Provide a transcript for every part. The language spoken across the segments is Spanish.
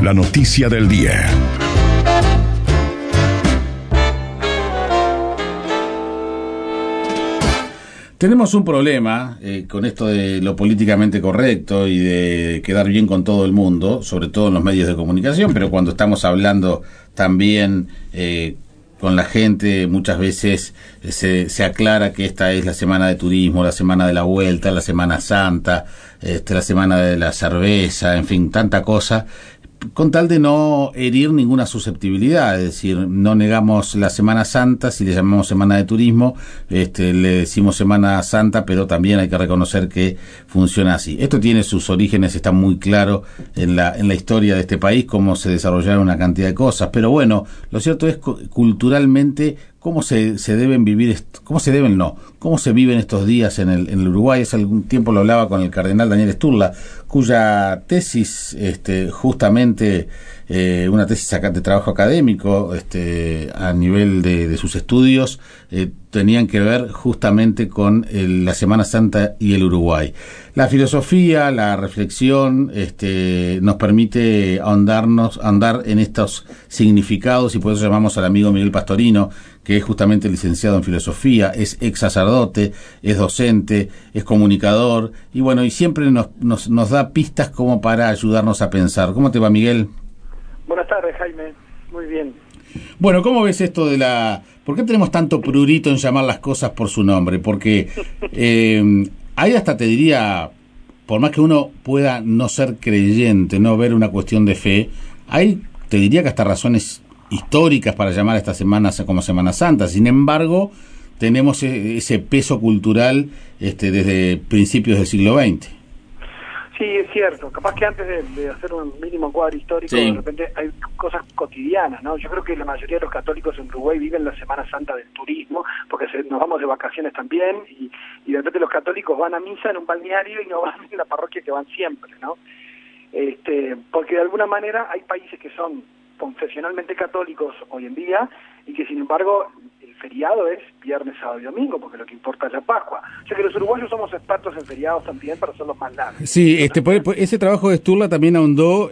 La noticia del día. Tenemos un problema con esto de lo políticamente correcto y de quedar bien con todo el mundo, sobre todo en los medios de comunicación, pero cuando estamos hablando también con la gente, muchas veces se aclara que esta es la semana de turismo, la semana de la vuelta, la Semana Santa, la semana de la cerveza, en fin, tanta cosa, con tal de no herir ninguna susceptibilidad. Es decir, no negamos la Semana Santa, si le llamamos Semana de Turismo, le decimos Semana Santa, pero también hay que reconocer que funciona así. Esto tiene sus orígenes, está muy claro en la historia de este país, cómo se desarrollaron una cantidad de cosas, pero bueno, lo cierto es culturalmente cómo se deben vivir, cómo se viven estos días en el Uruguay. Hace algún tiempo lo hablaba con el cardenal Daniel Sturla, cuya tesis, justamente, una tesis de trabajo académico, a nivel de sus estudios, tenían que ver justamente con la Semana Santa y el Uruguay. La filosofía, la reflexión, nos permite andar en estos significados, y por eso llamamos al amigo Miguel Pastorino, que es justamente licenciado en filosofía, es ex sacerdote, es docente, es comunicador, y bueno, y siempre nos da pistas como para ayudarnos a pensar. ¿Cómo te va, Miguel? Buenas tardes, Jaime. Muy bien. Bueno, ¿cómo ves esto de ¿por qué tenemos tanto prurito en llamar las cosas por su nombre? Porque hay hasta, te diría, por más que uno pueda no ser creyente, no ver una cuestión de fe, hay, te diría que hasta razones históricas para llamar a esta semana como Semana Santa. Sin embargo, tenemos ese peso cultural desde principios del siglo XX. Sí, es cierto. Capaz que antes de hacer un mínimo cuadro histórico, sí, de repente hay cosas cotidianas, ¿no? Yo creo que la mayoría de los católicos en Uruguay viven la Semana Santa del turismo, porque nos vamos de vacaciones también, y de repente los católicos van a misa en un balneario y no van en la parroquia que van siempre, ¿no? Porque de alguna manera hay países que son confesionalmente católicos hoy en día y que sin embargo el feriado es viernes, sábado y domingo, porque lo que importa es la Pascua. O sea que los uruguayos somos expertos en feriados también para hacerlos más largos. Sí, ese trabajo de Sturla también ahondó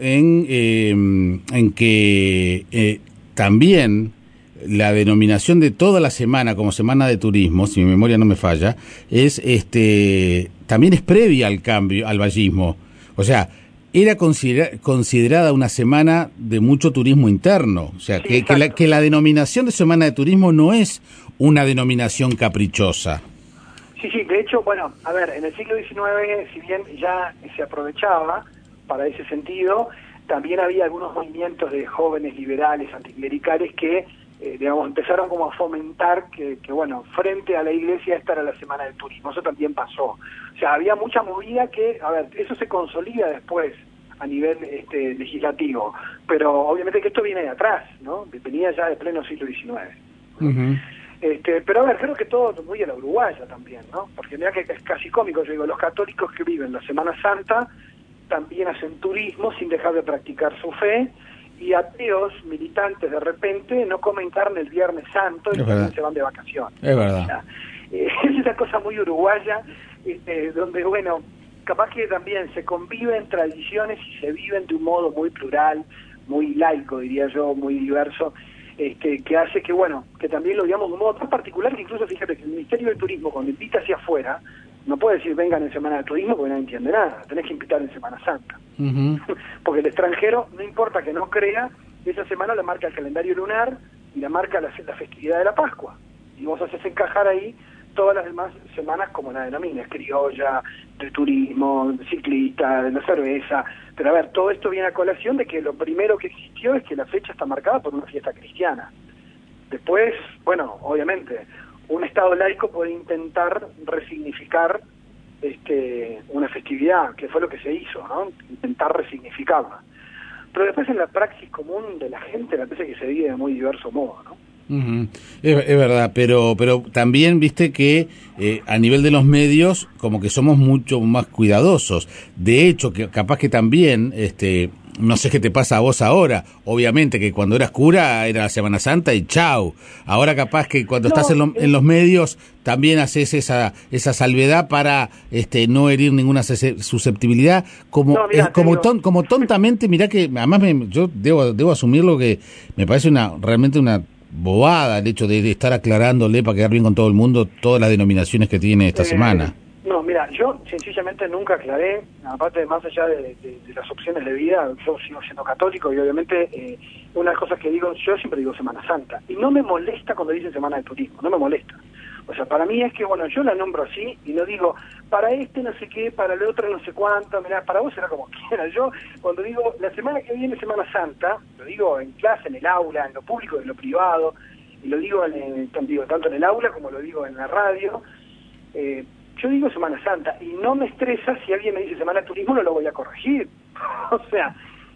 en que también la denominación de toda la semana como semana de turismo, si mi memoria no me falla, es también es previa al cambio, al vallismo. O sea, era considerada una semana de mucho turismo interno. O sea, sí, que la denominación de semana de turismo no es una denominación caprichosa. Sí, de hecho, bueno, a ver, en el siglo XIX, si bien ya se aprovechaba para ese sentido, también había algunos movimientos de jóvenes liberales, anticlericales, que, empezaron como a fomentar que, bueno, frente a la iglesia esta era la semana del turismo. Eso también pasó. O sea, había mucha movida que, a ver, eso se consolida después a nivel legislativo, pero obviamente que esto viene de atrás, ¿no? Venía ya de pleno siglo XIX. Uh-huh. Pero a ver, creo que todo muy a la uruguaya también, ¿no? Porque mira que es casi cómico, yo digo, los católicos que viven la Semana Santa también hacen turismo sin dejar de practicar su fe, y ateos militantes de repente no comen carne el Viernes Santo y también se van de vacaciones. Es verdad. O sea, es una cosa muy uruguaya, donde, bueno, capaz que también se conviven tradiciones y se viven de un modo muy plural, muy laico, diría yo, muy diverso, que hace que, bueno, que también lo digamos de un modo tan particular que incluso, fíjate, que el Ministerio del Turismo, cuando invita hacia afuera, no puede decir vengan en Semana de Turismo porque no entiende nada, tenés que invitar en Semana Santa. Uh-huh. Porque el extranjero, no importa que no crea, esa semana la marca el calendario lunar y la marca la festividad de la Pascua. Y vos haces encajar ahí todas las demás semanas como la denominas, criolla, de turismo, ciclista, de la cerveza. Pero a ver, todo esto viene a colación de que lo primero que existió es que la fecha está marcada por una fiesta cristiana. Después, bueno, obviamente, un Estado laico puede intentar resignificar una festividad, que fue lo que se hizo, ¿no? Intentar resignificarla. Pero después en la praxis común de la gente, me parece que se vive de muy diverso modo, ¿no? Uh-huh. Es verdad, pero también viste que a nivel de los medios como que somos mucho más cuidadosos. De hecho, que capaz que también no sé qué te pasa a vos ahora. Obviamente que cuando eras cura era la Semana Santa y chau. Ahora capaz que cuando estás en los medios también haces esa salvedad para no herir ninguna susceptibilidad. Como tontamente, mirá que además yo debo asumirlo que me parece realmente una bobada el hecho de estar aclarándole para quedar bien con todo el mundo todas las denominaciones que tiene esta semana. No, mira, yo sencillamente nunca aclaré, aparte más allá de las opciones de vida, yo sigo siendo católico y obviamente una de las cosas que digo, yo siempre digo Semana Santa, y no me molesta cuando dicen Semana de Turismo, no me molesta. O sea, para mí es que, bueno, yo la nombro así y no digo, para este no sé qué, para el otro no sé cuánto, mirá, para vos será como quiera. Yo, cuando digo, la semana que viene Semana Santa, lo digo en clase, en el aula, en lo público, en lo privado, y lo digo, tanto en el aula como lo digo en la radio, yo digo Semana Santa, y no me estresa si alguien me dice Semana de Turismo, no lo voy a corregir. O sea,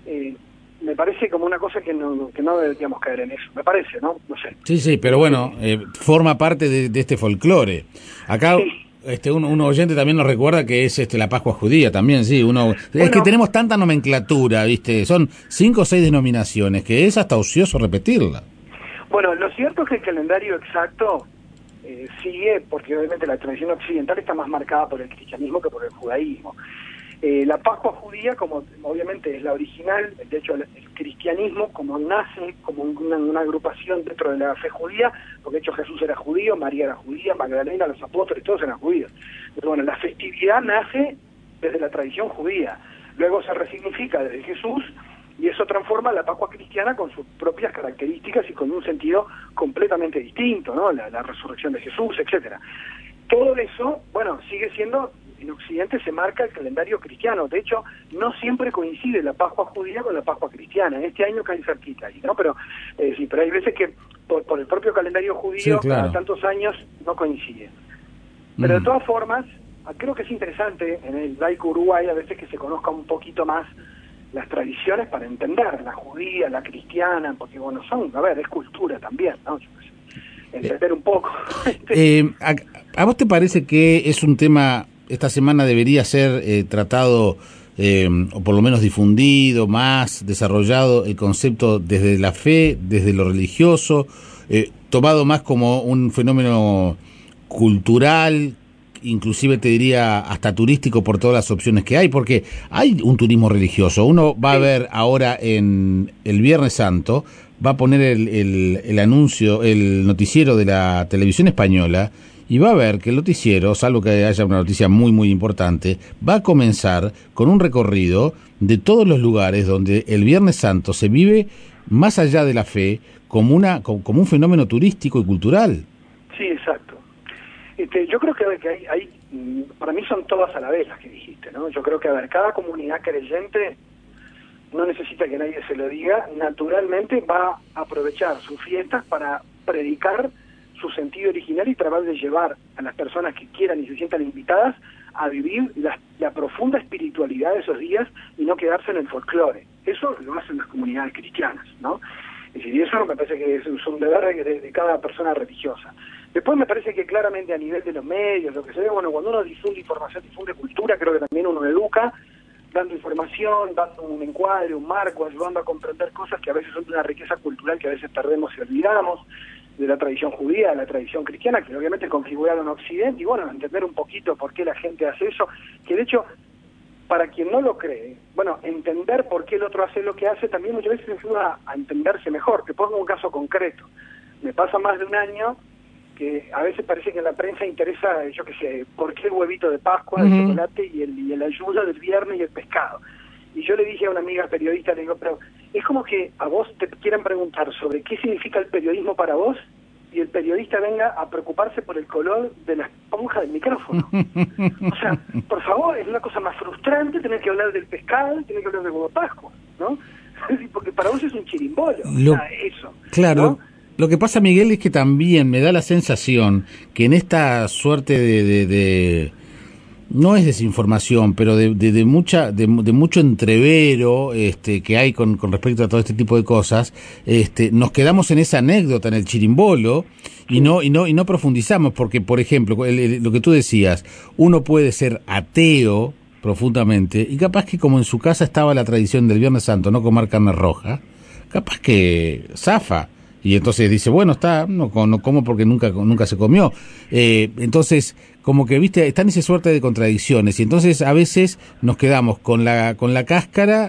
me parece como una cosa que no deberíamos caer en eso, me parece, ¿no? No sé. Sí, pero bueno, forma parte de este folclore. Acá un oyente también nos recuerda que es la Pascua judía también, sí. Es que tenemos tanta nomenclatura, ¿viste? Son 5 o 6 denominaciones, que es hasta ocioso repetirla. Bueno, lo cierto es que el calendario exacto sigue, porque obviamente la tradición occidental está más marcada por el cristianismo que por el judaísmo. La Pascua judía, como obviamente es la original, de hecho el cristianismo como nace como una agrupación dentro de la fe judía, porque de hecho Jesús era judío, María era judía, Magdalena, los apóstoles, todos eran judíos. Pero bueno, la festividad nace desde la tradición judía, luego se resignifica desde Jesús, y eso transforma la Pascua cristiana con sus propias características y con un sentido completamente distinto, ¿no? La resurrección de Jesús, etcétera. Todo eso, bueno, sigue siendo, en Occidente se marca el calendario cristiano. De hecho, no siempre coincide la Pascua judía con la Pascua cristiana. Este año cae cerquita ahí, ¿no? Pero sí, pero hay veces que por el propio calendario judío, sí, claro, cada tantos años no coincide. Pero de todas formas, creo que es interesante en el laico Uruguay a veces que se conozca un poquito más las tradiciones para entender la judía, la cristiana, porque bueno, es cultura también, ¿no? Entender un poco. ¿A vos te parece que es un tema, esta semana debería ser tratado, o por lo menos difundido, más desarrollado el concepto desde la fe, desde lo religioso, tomado más como un fenómeno cultural, inclusive te diría hasta turístico por todas las opciones que hay, porque hay un turismo religioso? Uno va a ver ahora en el Viernes Santo, va a poner el anuncio, el noticiero de la televisión española, y va a ver que el noticiero, salvo que haya una noticia muy muy importante, va a comenzar con un recorrido de todos los lugares donde el Viernes Santo se vive más allá de la fe como un fenómeno turístico y cultural. Sí, exacto. Yo creo que hay, para mí son todas a la vez las que dijiste, ¿no? Yo creo que, cada comunidad creyente no necesita que nadie se lo diga, naturalmente va a aprovechar sus fiestas para predicar su sentido original y tratar de llevar a las personas que quieran y se sientan invitadas a vivir la profunda espiritualidad de esos días y no quedarse en el folclore. Eso lo hacen las comunidades cristianas, ¿no? Y eso me parece que es un deber de cada persona religiosa. Después me parece que claramente a nivel de los medios, lo que se ve, bueno, cuando uno difunde información, difunde cultura, creo que también uno educa, dando información, dando un encuadre, un marco, ayudando a comprender cosas que a veces son de una riqueza cultural que a veces perdemos y olvidamos, de la tradición judía, de la tradición cristiana, que obviamente configuraron Occidente, y bueno, entender un poquito por qué la gente hace eso, que de hecho, para quien no lo cree, bueno, entender por qué el otro hace lo que hace también muchas veces ayuda a entenderse mejor. Te pongo un caso concreto. Me pasa más de un año que a veces parece que en la prensa interesa, yo qué sé, por qué el huevito de Pascua, el chocolate y el ayuno del viernes y el pescado. Y yo le dije a una amiga periodista, le digo, pero es como que a vos te quieran preguntar sobre qué significa el periodismo para vos y el periodista venga a preocuparse por el color de la esponja del micrófono. O sea, por favor, es una cosa más frustrante tener que hablar del pescado y tener que hablar del huevo de Pascua, ¿no? Porque para vos es un chirimbolo, eso. Claro. ¿no? Lo que pasa, Miguel, es que también me da la sensación que en esta suerte de no es desinformación, pero de mucho entrevero que hay con respecto a todo este tipo de cosas, nos quedamos en esa anécdota, en el chirimbolo, y no profundizamos, porque, por ejemplo, lo que tú decías, uno puede ser ateo, profundamente, y capaz que como en su casa estaba la tradición del Viernes Santo, no comer carne roja, capaz que zafa. Y entonces dice, bueno, no como porque nunca se comió. Entonces, como que, viste, está en esa suerte de contradicciones. Y entonces a veces nos quedamos con la cáscara,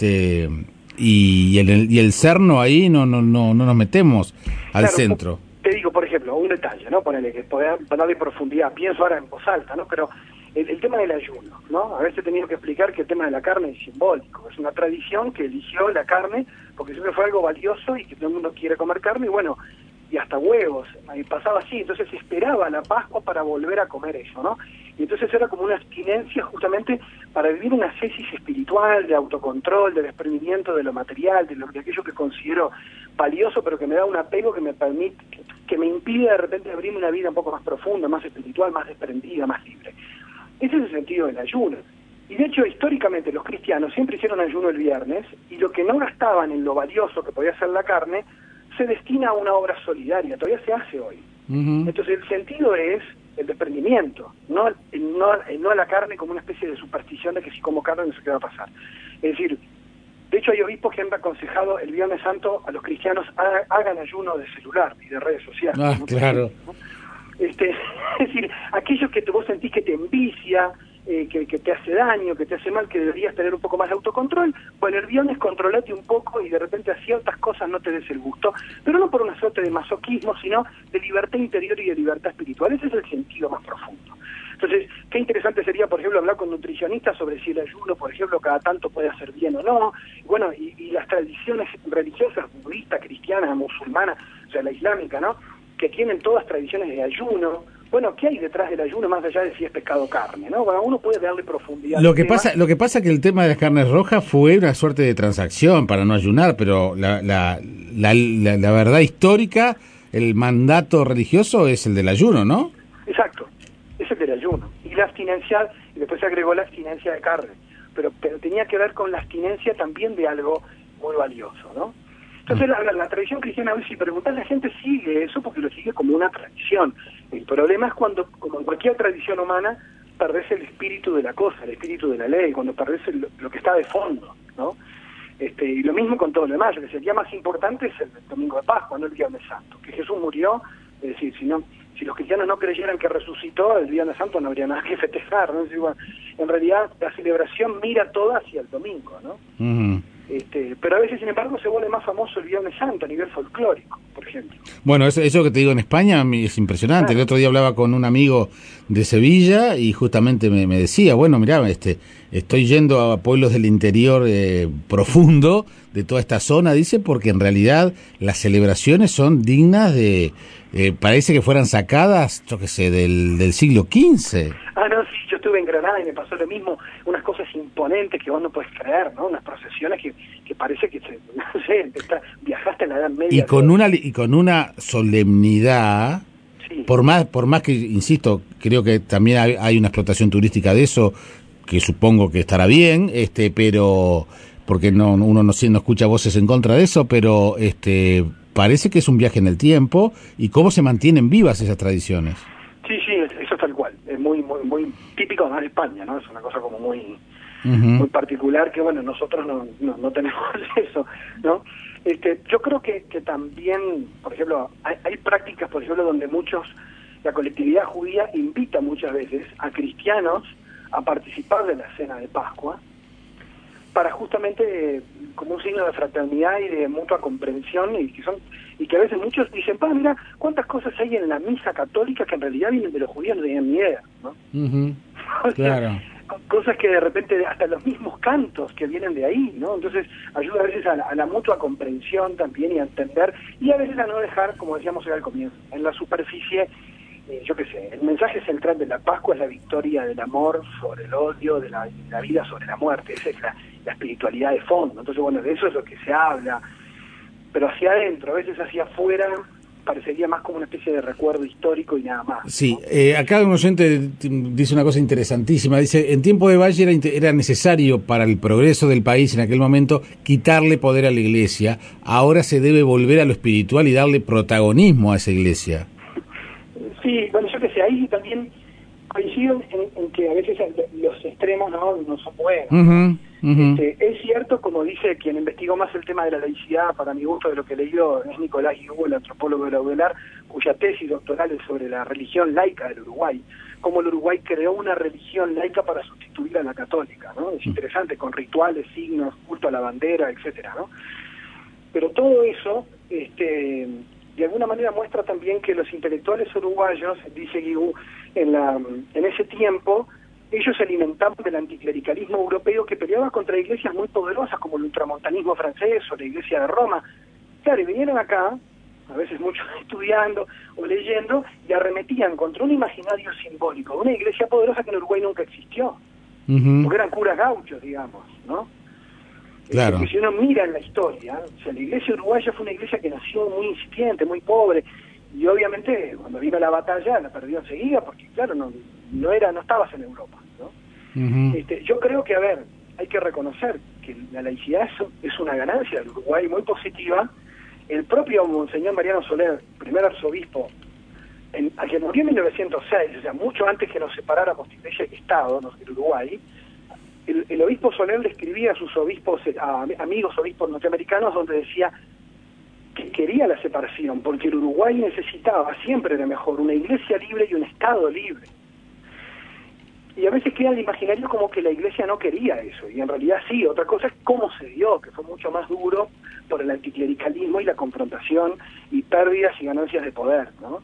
y el cerno ahí no nos metemos al centro. Te digo, por ejemplo, un detalle, ¿no? Ponele que para darle profundidad, pienso ahora en voz alta, ¿no? Pero el tema del ayuno, ¿no? A veces he tenido que explicar que el tema de la carne es simbólico, es una tradición que eligió la carne porque siempre fue algo valioso y que todo el mundo quiere comer carne y bueno, y hasta huevos, y pasaba así, entonces se esperaba la Pascua para volver a comer eso, ¿no? Y entonces era como una abstinencia justamente para vivir una ascesis espiritual, de autocontrol, de desprendimiento de lo material, de aquello que considero valioso, pero que me da un apego que me permite, que me impide de repente abrirme una vida un poco más profunda, más espiritual, más desprendida, más libre. Ese es el sentido del ayuno. Y de hecho, históricamente, los cristianos siempre hicieron ayuno el viernes, y lo que no gastaban en lo valioso que podía ser la carne, se destina a una obra solidaria, todavía se hace hoy. Uh-huh. Entonces el sentido es el desprendimiento, no a la carne como una especie de superstición de que si como carne no sé qué va a pasar. Es decir, de hecho hay obispos que han aconsejado el Viernes Santo a los cristianos hagan ayuno de celular y de redes sociales. Ah, ¿no? Claro. Es decir, aquello que vos sentís que te envicia, que te hace daño, que te hace mal, que deberías tener un poco más de autocontrol, bueno, el viernes controlate un poco y de repente a ciertas cosas no te des el gusto, pero no por una suerte de masoquismo, sino de libertad interior y de libertad espiritual. Ese es el sentido más profundo. Entonces, qué interesante sería, por ejemplo, hablar con nutricionistas sobre si el ayuno, por ejemplo, cada tanto puede hacer bien o no. Bueno, y las tradiciones religiosas, budistas, cristianas, musulmanas, o sea, la islámica, ¿no?, que tienen todas tradiciones de ayuno. Bueno, ¿qué hay detrás del ayuno más allá de si es pescado o carne, ¿no? Bueno, uno puede darle profundidad. Lo que pasa que el tema de las carnes rojas fue una suerte de transacción para no ayunar, pero la verdad histórica, el mandato religioso es el del ayuno, ¿no? Exacto, es el del ayuno. Y la abstinencia, y después se agregó la abstinencia de carne, pero tenía que ver con la abstinencia también de algo muy valioso, ¿no? Entonces la tradición cristiana hoy, si preguntás, la gente sigue eso porque lo sigue como una tradición. El problema es cuando, como en cualquier tradición humana, perdés el espíritu de la cosa, el espíritu de la ley, cuando perdés lo que está de fondo, ¿no? Y lo mismo con todo lo demás. Lo que sería más importante es el domingo de Pascua, no el Viernes Santo. Que Jesús murió, es decir, si los cristianos no creyeran que resucitó, el Viernes Santo no habría nada que festejar, ¿no? Es decir, bueno, en realidad la celebración mira toda hacia el domingo, ¿no? Uh-huh. Pero a veces, sin embargo, se vuelve más famoso el Viernes Santo a nivel folclórico, por ejemplo. Bueno, eso que te digo en España es impresionante. Claro. El otro día hablaba con un amigo de Sevilla y justamente me decía, bueno, mirá, estoy yendo a pueblos del interior profundo de toda esta zona, dice, porque en realidad las celebraciones son dignas de... parece que fueran sacadas, yo qué sé, del siglo XV. Ah, no, sí, yo estuve en Granada y me pasó lo mismo, unas cosas imponentes que vos no podés creer, ¿no? Unas procesiones que parece que, no sé, viajaste en la Edad Media. Y con una solemnidad, sí. Por más que, insisto, creo que también hay una explotación turística de eso, que supongo que estará bien, pero porque uno no escucha voces en contra de eso, pero parece que es un viaje en el tiempo y cómo se mantienen vivas esas tradiciones. Sí, eso es tal cual. Es muy típico de España, ¿no? Es una cosa como muy muy particular que, bueno, nosotros no tenemos eso, ¿no? Yo creo que también, por ejemplo, hay prácticas, por ejemplo, donde la colectividad judía invita muchas veces a cristianos a participar de la cena de Pascua para justamente como un signo de fraternidad y de mutua comprensión y que a veces muchos dicen, mira, cuántas cosas hay en la misa católica que en realidad vienen de los judíos, no tenían ni idea, ¿no? Uh-huh. Claro. Cosas que de repente hasta los mismos cantos que vienen de ahí, ¿no? Entonces ayuda a veces a la mutua comprensión también y a entender, y a veces a no dejar, como decíamos al comienzo, en la superficie, yo qué sé, el mensaje central de la Pascua es la victoria del amor sobre el odio, de la vida sobre la muerte. Esa es la espiritualidad de fondo. Entonces, bueno, de eso es lo que se habla, pero hacia adentro, a veces hacia afuera, parecería más como una especie de recuerdo histórico y nada más. Sí, ¿no? Acá un oyente dice una cosa interesantísima, dice, en tiempo de Valle era necesario para el progreso del país en aquel momento quitarle poder a la Iglesia, ahora se debe volver a lo espiritual y darle protagonismo a esa Iglesia. Sí, bueno, yo qué sé, ahí también coincido en que a veces los extremos no son buenos. Es cierto, como dice quien investigó más el tema de la laicidad, para mi gusto, de lo que he leído, es Nicolás Guibú, el antropólogo de la UDELAR, cuya tesis doctoral es sobre la religión laica del Uruguay, cómo el Uruguay creó una religión laica para sustituir a la católica, ¿no? Es interesante, con rituales, signos, culto a la bandera, etcétera, ¿no? Pero todo eso, de alguna manera muestra también que los intelectuales uruguayos, dice Guibú, en ese tiempo, ellos se alimentaban del anticlericalismo europeo que peleaba contra iglesias muy poderosas como el ultramontanismo francés o la iglesia de Roma. Claro, y vinieron acá, a veces muchos estudiando o leyendo, y arremetían contra un imaginario simbólico, una iglesia poderosa que en Uruguay nunca existió, porque eran curas gauchos, digamos, ¿no? Claro. Que si uno mira en la historia, o sea, la iglesia uruguaya fue una iglesia que nació muy incipiente, muy pobre, y obviamente cuando vino la batalla la perdió enseguida, porque claro, no estabas en Europa, ¿no? Yo creo que, a ver, hay que reconocer que la laicidad es una ganancia del Uruguay muy positiva. El propio Monseñor Mariano Soler, primer arzobispo, a quien murió en 1906, o sea, mucho antes que nos separáramos de Iglesia y Estado, del Uruguay, el obispo Soler le escribía a sus obispos, a amigos obispos norteamericanos, donde decía que quería la separación, porque el Uruguay necesitaba siempre de mejor una iglesia libre y un Estado libre. Y a veces queda el imaginario como que la iglesia no quería eso, y en realidad sí. Otra cosa es cómo se dio, que fue mucho más duro por el anticlericalismo y la confrontación y pérdidas y ganancias de poder, ¿no?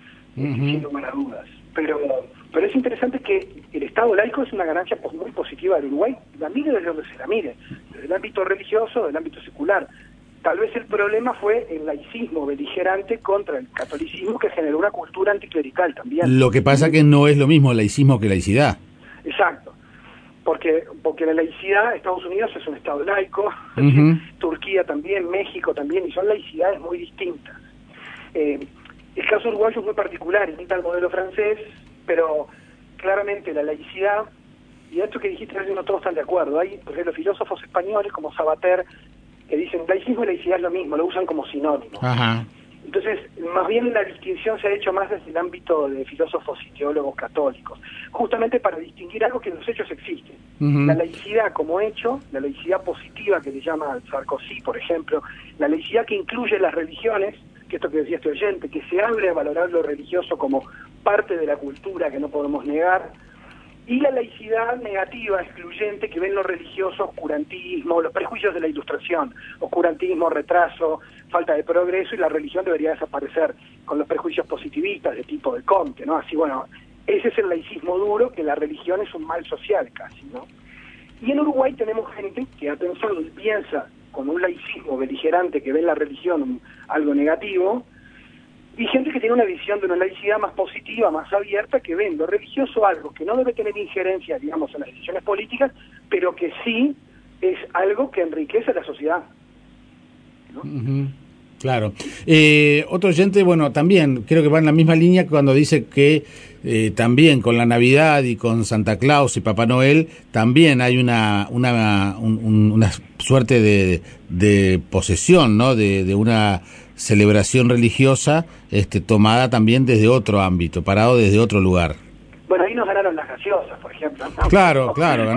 Sin lugar a dudas. Pero es interesante que el Estado laico es una ganancia muy positiva del Uruguay, la mire desde donde se la mire, desde el ámbito religioso, del ámbito secular. Tal vez el problema fue el laicismo beligerante contra el catolicismo, que generó una cultura anticlerical también. Lo que pasa que no es lo mismo laicismo que laicidad. Exacto. Porque la laicidad, Estados Unidos es un Estado laico, Turquía también, México también, y son laicidades muy distintas. El caso uruguayo es muy particular, imita el modelo francés, pero claramente la laicidad, y esto que dijiste, no todos están de acuerdo. Hay, por ejemplo, filósofos españoles como Sabater, que dicen laicismo y laicidad es lo mismo, lo usan como sinónimo. Entonces, más bien la distinción se ha hecho más desde el ámbito de filósofos y teólogos católicos, justamente para distinguir algo que en los hechos existe. La laicidad como hecho, la laicidad positiva que le llama Sarkozy, por ejemplo, la laicidad que incluye las religiones, que esto que decía este oyente, que se abre a valorar lo religioso como parte de la cultura que no podemos negar, y la laicidad negativa, excluyente, que ve en lo religioso oscurantismo, los prejuicios de la Ilustración, oscurantismo, retraso, falta de progreso, y la religión debería desaparecer, con los prejuicios positivistas de tipo de Comte, ¿no? Así, bueno, ese es el laicismo duro, que la religión es un mal social casi, ¿no? Y en Uruguay tenemos gente que ha pensado y piensa con un laicismo beligerante que ve en la religión algo negativo, y gente que tiene una visión de una laicidad más positiva, más abierta, que ve en lo religioso algo que no debe tener injerencia, digamos, en las decisiones políticas, pero que sí es algo que enriquece a la sociedad, ¿no? Claro. Otro oyente, bueno, también creo que va en la misma línea cuando dice que también con la Navidad y con Santa Claus y Papá Noel también hay una suerte de posesión, ¿no? De una celebración religiosa tomada también desde otro ámbito, parado desde otro lugar. Bueno, ahí nos ganaron las gaseosas, por ejemplo, ¿no? Claro.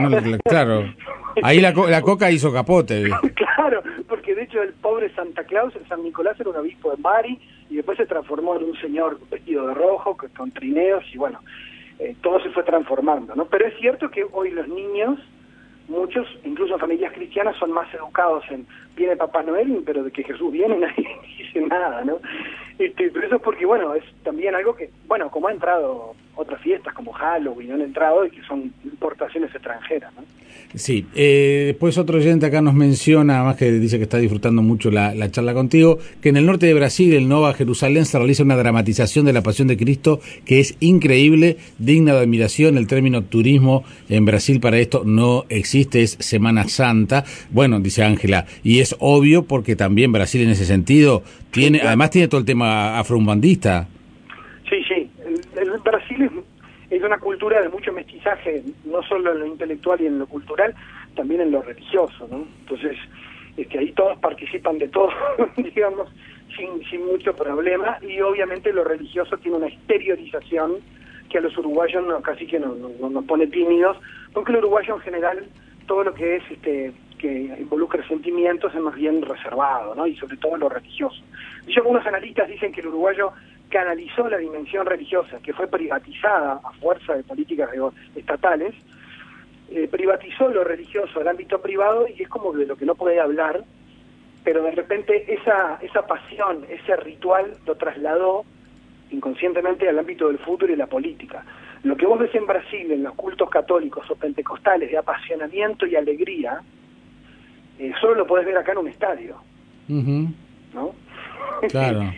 Ahí la Coca hizo capote. Claro, porque de hecho el pobre Santa Claus, el San Nicolás, era un obispo de Bari y después se transformó en un señor vestido de rojo, con trineos, y bueno, todo se fue transformando, ¿no? Pero es cierto que hoy los niños, muchos, incluso familias cristianas, son más educados en viene Papá Noel, pero de que Jesús viene nadie dice nada, ¿no? Pero eso es porque, bueno, es también algo que, bueno, como ha entrado otras fiestas como Halloween, han entrado y que son importaciones extranjeras, ¿no? Sí, después otro oyente acá nos menciona, además que dice que está disfrutando mucho la charla contigo, que en el norte de Brasil, el Nova Jerusalén, se realiza una dramatización de la Pasión de Cristo que es increíble, digna de admiración. El término turismo en Brasil para esto no existe, es Semana Santa. Bueno, dice Ángela, y es obvio porque también Brasil en ese sentido tiene, además tiene todo el tema afroumbandista. Sí, el Brasil es una cultura de mucho mestizaje, no solo en lo intelectual y en lo cultural, también en lo religioso, ¿no? Entonces, ahí todos participan de todo, digamos, sin mucho problema, y obviamente lo religioso tiene una exteriorización que a los uruguayos casi que nos pone tímidos, porque el uruguayo en general, todo lo que es que involucra sentimientos es más bien reservado, ¿no? Y sobre todo lo religioso. Y algunos analistas dicen que el uruguayo canalizó la dimensión religiosa, que fue privatizada a fuerza de políticas estatales, privatizó lo religioso al ámbito privado y es como de lo que no puede hablar, pero de repente esa pasión, ese ritual lo trasladó inconscientemente al ámbito del fútbol y la política. Lo que vos ves en Brasil, en los cultos católicos o pentecostales de apasionamiento y alegría, solo lo podés ver acá en un estadio, ¿no? Claro.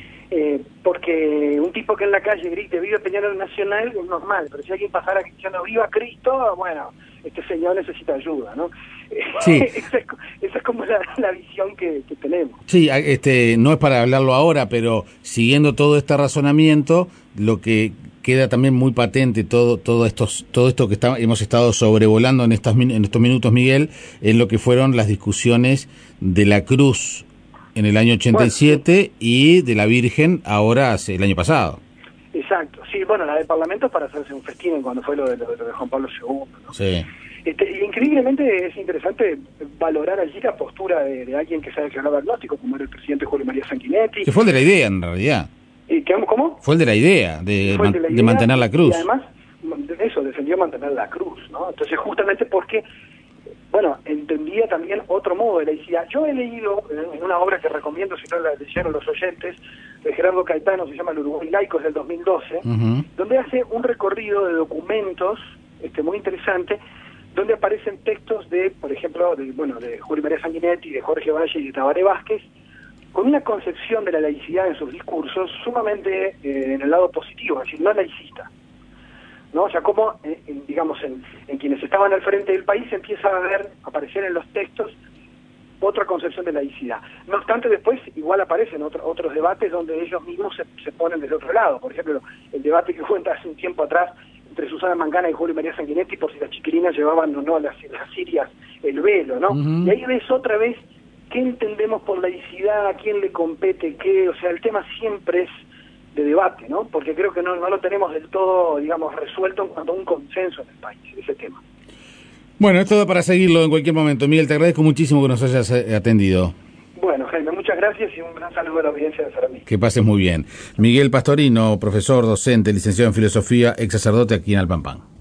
Porque un tipo que en la calle grite "Viva Peñarol Nacional" es normal, pero si alguien pasara diciendo "Viva Cristo", bueno, este señor necesita ayuda, ¿no? Sí. esa es como la visión que tenemos. Sí, no es para hablarlo ahora, pero siguiendo todo este razonamiento, lo que queda también muy patente todo esto que hemos estado sobrevolando en estos minutos, Miguel, es lo que fueron las discusiones de la Cruz en el año 87 bueno, sí. Y de la Virgen ahora el año pasado. Exacto, sí, bueno, la del Parlamento es para hacerse un festín cuando fue lo de Juan Pablo II, ¿no? Sí. Y increíblemente es interesante valorar allí la postura de alguien que se ha declarado agnóstico, como era el presidente Julio María Sanguinetti. Que fue el de la idea, en realidad. ¿Cómo? Fue el de la idea, de mantener la cruz. Y además, eso, defendió mantener la cruz, ¿no? Entonces, justamente porque, bueno, entendía también otro modo de laicidad. Yo he leído en una obra que recomiendo, si no la leyeron los oyentes, de Gerardo Caetano, se llama El Uruguay Laico, es del 2012, donde hace un recorrido de documentos muy interesante, donde aparecen textos de, por ejemplo, de Julio María Sanguinetti, de Jorge Valle y de Tabaré Vázquez, con una concepción de la laicidad en sus discursos sumamente en el lado positivo, es decir, no laicista, ¿no? O sea, como, digamos, en quienes estaban al frente del país empieza a aparecer en los textos otra concepción de laicidad. No obstante, después igual aparecen otros debates donde ellos mismos se ponen del otro lado. Por ejemplo, el debate que cuenta hace un tiempo atrás entre Susana Mangana y Julio María Sanguinetti por si las chiquilinas llevaban o no las sirias el velo, ¿no? Y ahí ves otra vez qué entendemos por laicidad, a quién le compete qué, o sea, el tema siempre es de debate, ¿no? Porque creo que no lo tenemos del todo, digamos, resuelto en cuanto a un consenso en el país, ese tema. Bueno, es todo para seguirlo en cualquier momento. Miguel, te agradezco muchísimo que nos hayas atendido. Bueno, Jaime, muchas gracias y un gran saludo a la audiencia de Saramí. Que pases muy bien. Miguel Pastorino, profesor, docente, licenciado en filosofía, ex sacerdote aquí en Alpampán.